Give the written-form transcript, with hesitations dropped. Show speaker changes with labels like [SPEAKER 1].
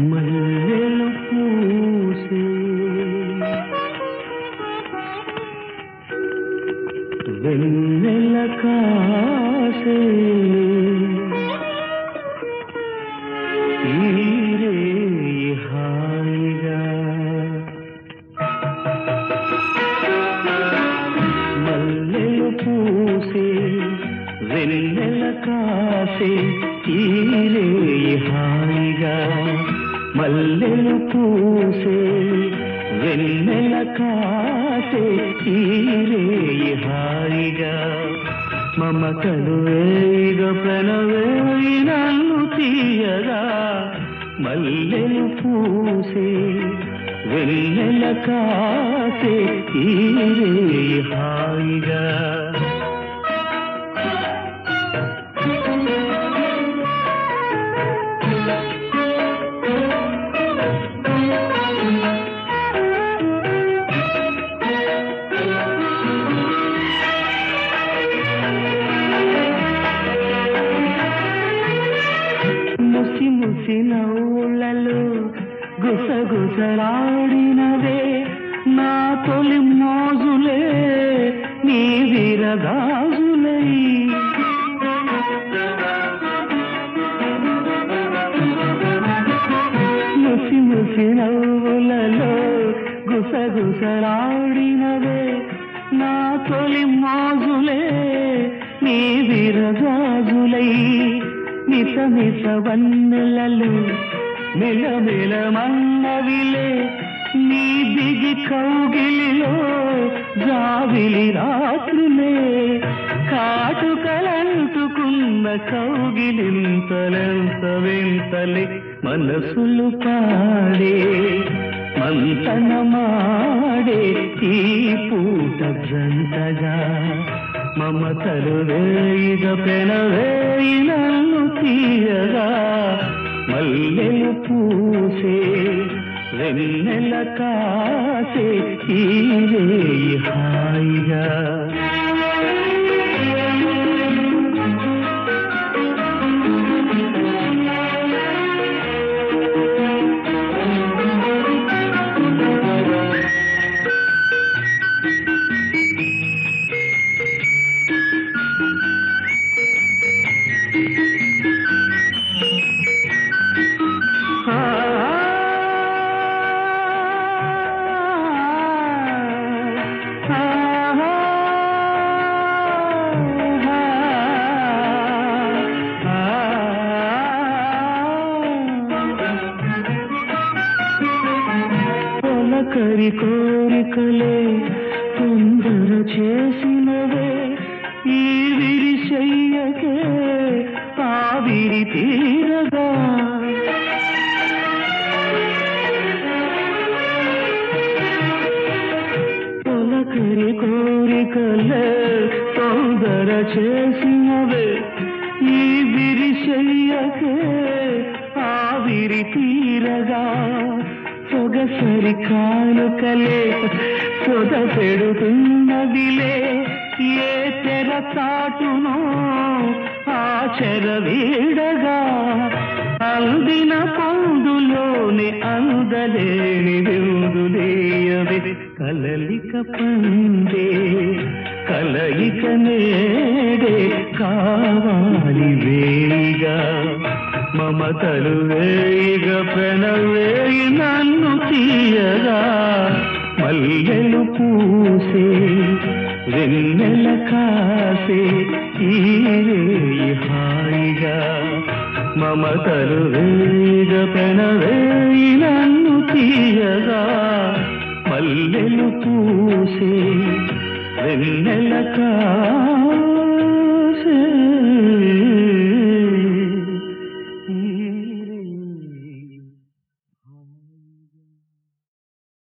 [SPEAKER 1] మల్లెలు పూసే వెన్నెల కాసే ఈరే హాయిగా మల్లెలు పూసే వెన్నెల కాసే ఈరే హాయిగా మల్లెలు పూసే వెన్నెల కాసే ఈరే హాయిగా మమతలు వేగ ప్రణవేయి నన్ను తీయగా మల్లెలు పూసే వెన్నెల కాసే ఈరే హాయిగా ముసి ముసి నవ్వులలో గుసగుసలాడినవే నా తొలి మోజులే నీ విరగాజులై ముసి ముసి నవ్వులలో గుసగుసలాడినవే నా తొలి మోజులే నీ విరగాజులై మిస మిస వన్నెలలో మిలమిల మన్నవిలే నీ బిగి కౌగిలిలో జావిలి రాత్రులే కాటుకలంటుకున్న కౌగిలింతలెంత వింతలే మనసులు పాడే మంతనమాడే ఈ పూట జంటగా మమతలు వేయిగ పెనవేయి నన్ను తీయగా మల్లెలు పూసే వెన్నెల కాసే ఈరే హాయిగా కరి కోరికలే తొందర చేసినవే ఈ విరిశయ్యకే ఆవిరి తీరగా తొలకరి కోరికలే తొందర చేసినవే ఈ విరిశయ్యకే ఆవిరి తీరగా సొగసరి కానుకలే సొద పెడుతున్నదిలే ఏ తెర చాటునో ఆ చెర వీడగా అందిన పొందులోని అందలేని విందులేయవే కలలిక పండే కలయిక నేడే కావాలి వేయిగా మమతలు వేయిగ ప్రణవేయి నన్ను తీయగా మల్లెలు పూసే వెన్నెల కాసే ఈరే హాయిగా మమతలు వేయిగ ప్రణవేయి నన్ను తీయగా మల్లెలు పూసే వెన్నెల కాసే